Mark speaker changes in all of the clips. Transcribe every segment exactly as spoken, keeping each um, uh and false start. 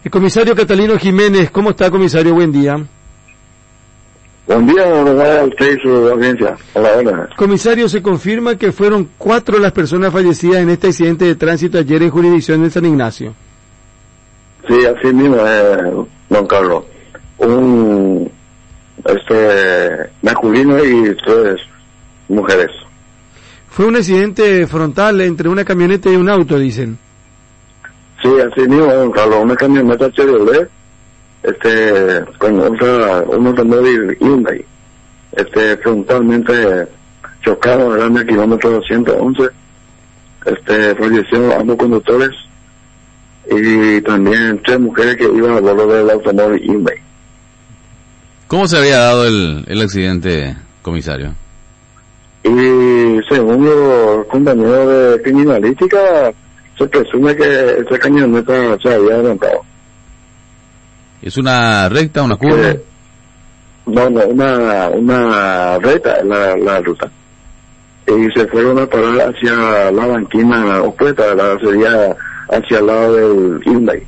Speaker 1: El comisario Catalino Jiménez, ¿cómo está, comisario? Buen día.
Speaker 2: Buen día, a usted y su audiencia. Hola, hola.
Speaker 1: Comisario, se confirma que fueron cuatro las personas fallecidas en este accidente de tránsito ayer en jurisdicción de San Ignacio.
Speaker 2: Sí, así mismo, eh, don Carlos. Un este masculino y tres mujeres.
Speaker 1: Fue un accidente frontal entre una camioneta y un auto, dicen.
Speaker 2: Sí, así mismo, don Carlos. Una camioneta Chevrolet, este, con otra, un automóvil Hyundai, este, frontalmente chocaron, eran el kilómetro doscientos once, este, fallecieron ambos conductores y también tres mujeres que iban a bordo del automóvil Hyundai.
Speaker 3: ¿Cómo se había dado el, el accidente, comisario?
Speaker 2: Y según los compañeros de criminalística, se presume que esta camioneta se había adelantado.
Speaker 3: ¿Es una recta, una curva?
Speaker 2: Eh, no, no, una, una recta la, la ruta. Y se fueron a parar hacia la banquina opuesta, la sería hacia el lado del Hyundai.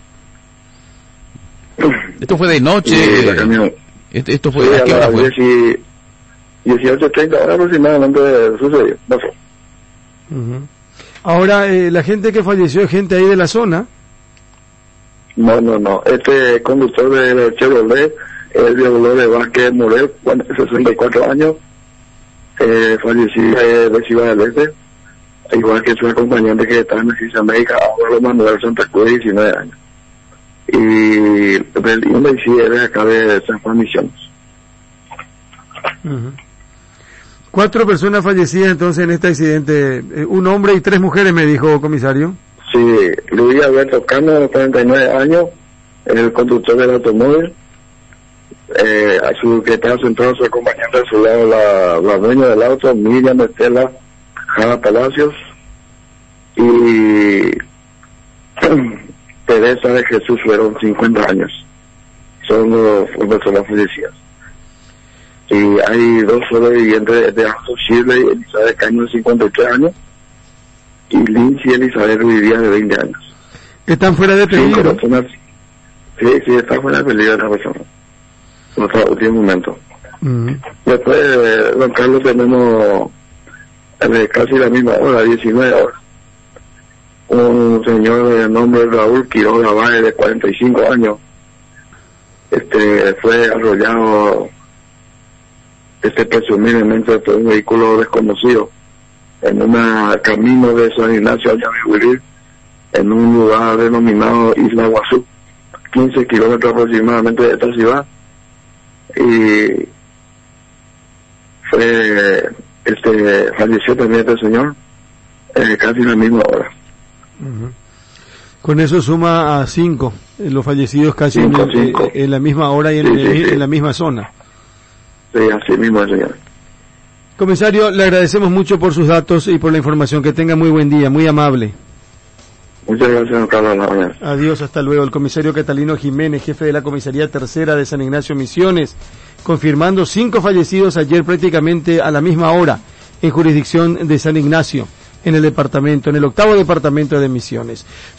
Speaker 3: ¿Esto fue de noche?
Speaker 2: La camión,
Speaker 3: ¿Esto, esto fue
Speaker 2: sí,
Speaker 3: de
Speaker 2: a
Speaker 3: qué hora
Speaker 2: las
Speaker 3: fue?
Speaker 2: dieciocho treinta horas aproximadamente sucedió. No fue.
Speaker 1: Uh-huh. Ahora, eh, la gente que falleció es gente ahí de la zona.
Speaker 2: No, no, no. Este conductor de Chevrolet, el de Dolores Vázquez Morel, sesenta y cuatro años, eh, falleció eh, de Ciudad del Este, igual que su acompañante que está en Emergencia Médica, Álvaro Manuel Santa Cruz, diecinueve años. Y el Hyundai sí es de acá de San Juan Misiones.
Speaker 1: Uh-huh. Cuatro personas fallecidas entonces en este accidente, eh, un hombre y tres mujeres, me dijo, comisario.
Speaker 2: Sí, Luis Alberto Cano, de cuarenta y nueve años, el conductor del automóvil, eh, a su que estaba sentado su acompañante a su lado, la, la dueña del auto, Miriam Estela Jara Palacios, y Teresa de Jesús, fueron cincuenta años, son los personas fallecidas. Y hay dos sobrevivientes de Alto Chile, Elizabeth Caño, de cincuenta y tres años, y Lindsay Elizabeth vivía de veinte años.
Speaker 1: ¿Están fuera de peligro?
Speaker 2: Personas, sí, sí, están fuera de peligro esta persona. En otro último momento. Uh-huh. Después, eh, don Carlos, tenemos eh, casi la misma hora, diecinueve horas. Un señor de nombre Raúl Quiroga Valle, de cuarenta y cinco años, este, fue arrollado, este, presumiblemente por un vehículo desconocido, en un camino de San Ignacio a Yavihuirí, en un lugar denominado Isla Guazú, quince kilómetros aproximadamente de esta ciudad, y fue, este, falleció también este señor, eh, casi en la misma hora.
Speaker 1: Uh-huh. Con eso suma a cinco, eh, los fallecidos casi
Speaker 2: cinco,
Speaker 1: en,
Speaker 2: cinco.
Speaker 1: Eh, en la misma hora y en,
Speaker 2: sí, sí,
Speaker 1: en,
Speaker 2: sí.
Speaker 1: en la misma zona.
Speaker 2: Sí, así mismo, señor.
Speaker 1: Comisario, le agradecemos mucho por sus datos y por la información. Que tenga muy buen día, muy amable.
Speaker 2: Muchas gracias, don Carlos.
Speaker 1: Adiós, hasta luego. El comisario Catalino Jiménez, jefe de la Comisaría Tercera de San Ignacio Misiones, confirmando cinco fallecidos ayer prácticamente a la misma hora en jurisdicción de San Ignacio, en el departamento, en el octavo departamento de Misiones.